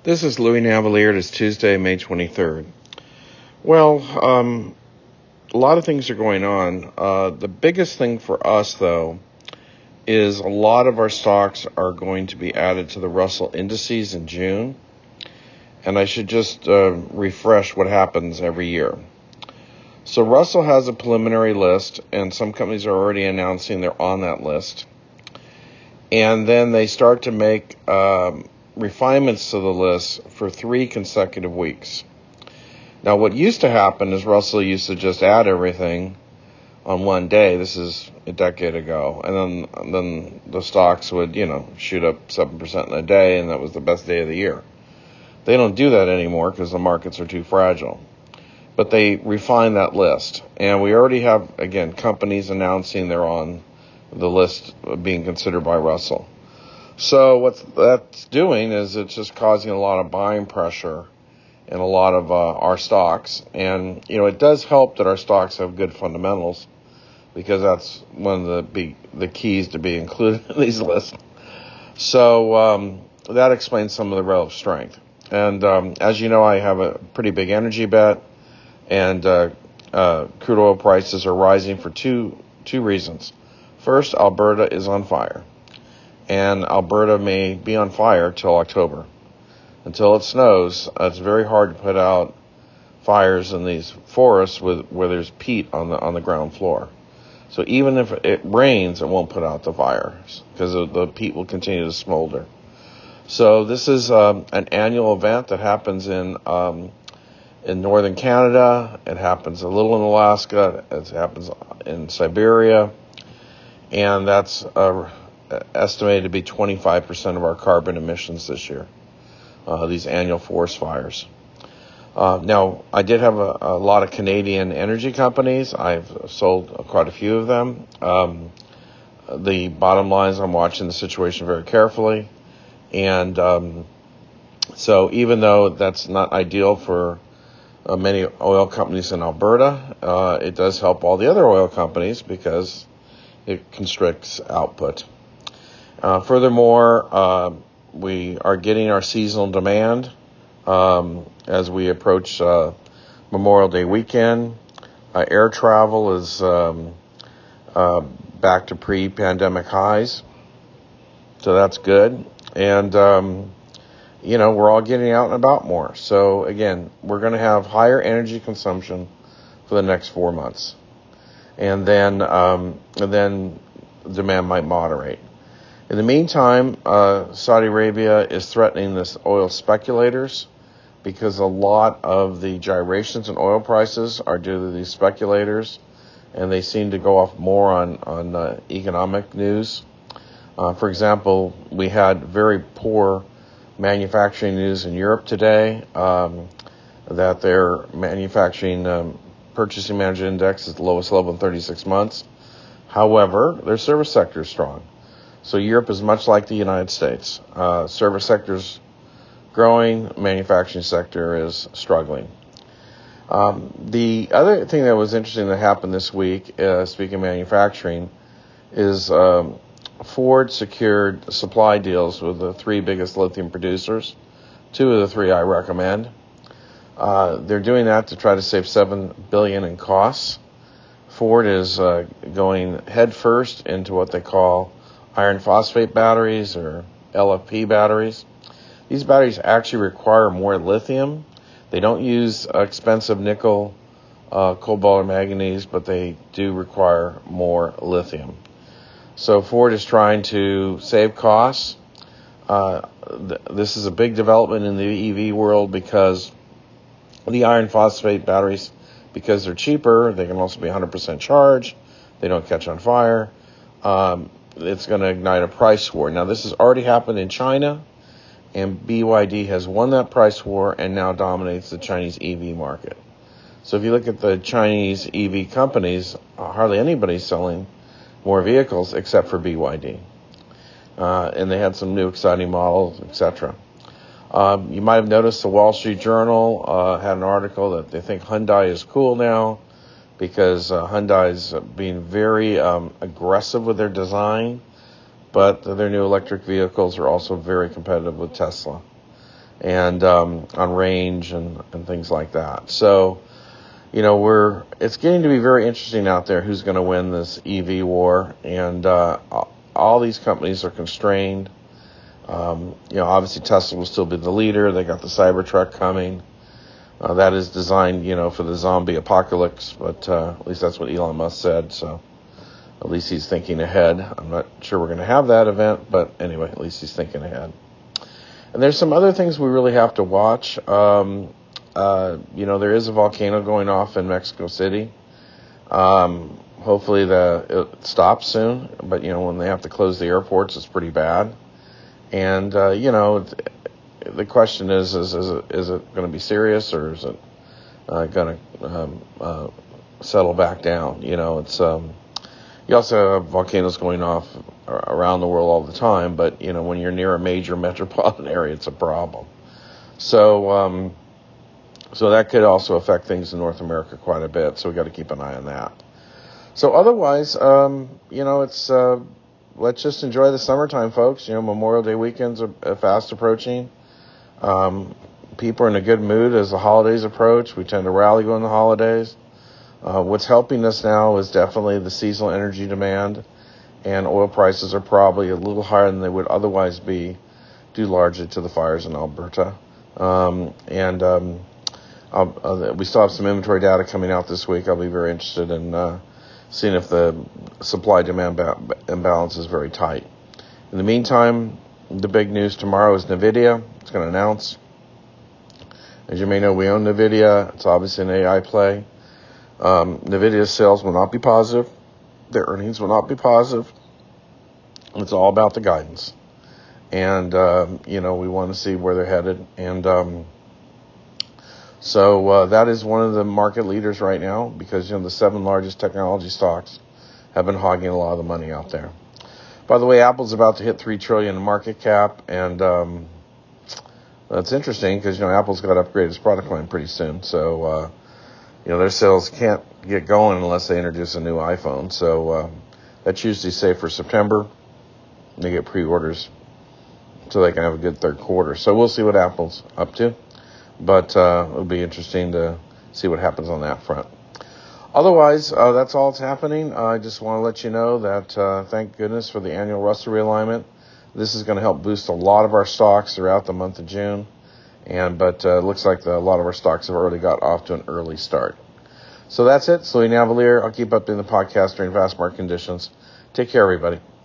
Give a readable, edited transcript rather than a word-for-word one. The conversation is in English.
This is Louis Navalier. It is Tuesday, May 23rd. Well, a lot of things are going on. The biggest thing for us, though, is a lot of our stocks are going to be added to the Russell indices in June. And I should just refresh what happens every year. So Russell has a preliminary list, and some companies are already announcing they're on that list. And then they start to make refinements to the list for 3 consecutive weeks. Now, what used to happen is Russell used to just add everything on one day. This is a decade ago. And then the stocks would, shoot up 7% in a day, and that was the best day of the year. They don't do that anymore because the markets are too fragile. But they refine that list. And we already have, again, companies announcing they're on the list being considered by Russell. So what that's doing is it's just causing a lot of buying pressure in a lot of our stocks. And, it does help that our stocks have good fundamentals because that's one of the keys to be included in these lists. So that explains some of the relative strength. And as you know, I have a pretty big energy bet, and crude oil prices are rising for two reasons. First, Alberta is on fire. And Alberta may be on fire till October. Until it snows, it's very hard to put out fires in these forests where there's peat on the ground floor. So even if it rains, it won't put out the fires because the peat will continue to smolder. So this is an annual event that happens in northern Canada. It happens a little in Alaska. It happens in Siberia. And that's estimated to be 25% of our carbon emissions this year, these annual forest fires. Now, I did have a lot of Canadian energy companies. I've sold quite a few of them. The bottom line is I'm watching the situation very carefully. And so even though that's not ideal for many oil companies in Alberta, it does help all the other oil companies because it constricts output. Furthermore, we are getting our seasonal demand as we approach Memorial Day weekend. Air travel is back to pre-pandemic highs, so that's good. And, we're all getting out and about more. So, again, we're going to have higher energy consumption for the next 4 months. And then demand might moderate. In the meantime, Saudi Arabia is threatening this oil speculators because a lot of the gyrations in oil prices are due to these speculators, and they seem to go off more on economic news. For example, we had very poor manufacturing news in Europe today, that their manufacturing purchasing manager index is the lowest level in 36 months. However, their service sector is strong. So Europe is much like the United States. Service sector's growing, manufacturing sector is struggling. The other thing that was interesting that happened this week, speaking of manufacturing, is Ford secured supply deals with the 3 biggest lithium producers. 2 of the 3 I recommend. They're doing that to try to save $7 billion in costs. Ford is going headfirst into what they call iron phosphate batteries or LFP batteries. These batteries actually require more lithium. They don't use expensive nickel, cobalt, or manganese, but they do require more lithium. So Ford is trying to save costs. This is a big development in the EV world because the iron phosphate batteries, because they're cheaper, they can also be 100% charged. They don't catch on fire. It's going to ignite a price war. Now, this has already happened in China, and BYD has won that price war and now dominates the Chinese EV market. So if you look at the Chinese EV companies, hardly anybody's selling more vehicles except for BYD. And they had some new exciting models, etc. You might have noticed the Wall Street Journal had an article that they think Hyundai is cool now because Hyundai's being very aggressive with their design, but their new electric vehicles are also very competitive with Tesla. and on range and things like that. So, it's getting to be very interesting out there who's going to win this EV war, and all these companies are constrained. Obviously Tesla will still be the leader. They got the Cybertruck coming. That is designed, for the zombie apocalypse, but at least that's what Elon Musk said, so at least he's thinking ahead. I'm not sure we're going to have that event, but anyway, at least he's thinking ahead. And there's some other things we really have to watch. There is a volcano going off in Mexico City. Hopefully it stops soon, but, when they have to close the airports, it's pretty bad. And, the question is it going to be serious, or is it going to settle back down? It's you also have volcanoes going off around the world all the time, but when you're near a major metropolitan area, it's a problem. So that could also affect things in North America quite a bit. So we got to keep an eye on that. So otherwise, it's let's just enjoy the summertime, folks. Memorial Day weekends are fast approaching. People are in a good mood as the holidays approach. We tend to rally during the holidays. What's helping us now is definitely the seasonal energy demand, and oil prices are probably a little higher than they would otherwise be, due largely to the fires in Alberta. We still have some inventory data coming out this week. I'll be very interested in seeing if the supply-demand imbalance is very tight. In the meantime, the big news tomorrow is NVIDIA. It's going to announce. As you may know, we own NVIDIA. It's obviously an AI play. NVIDIA's sales will not be positive. Their earnings will not be positive. It's all about the guidance. And, we want to see where they're headed. And so that is one of the market leaders right now, because, the 7 largest technology stocks have been hogging a lot of the money out there. By the way, Apple's about to hit $3 trillion in market cap, and that's interesting because, Apple's got to upgrade its product line pretty soon. So, their sales can't get going unless they introduce a new iPhone. So that's usually safe for September. They get pre-orders so they can have a good third quarter. So we'll see what Apple's up to. But it'll be interesting to see what happens on that front. Otherwise, that's all that's happening. I just want to let you know that thank goodness for the annual Russell realignment. This is going to help boost a lot of our stocks throughout the month of June. But it looks like a lot of our stocks have already got off to an early start. So that's it. Louis Navalier. I'll keep updating the podcast during fast market conditions. Take care, everybody.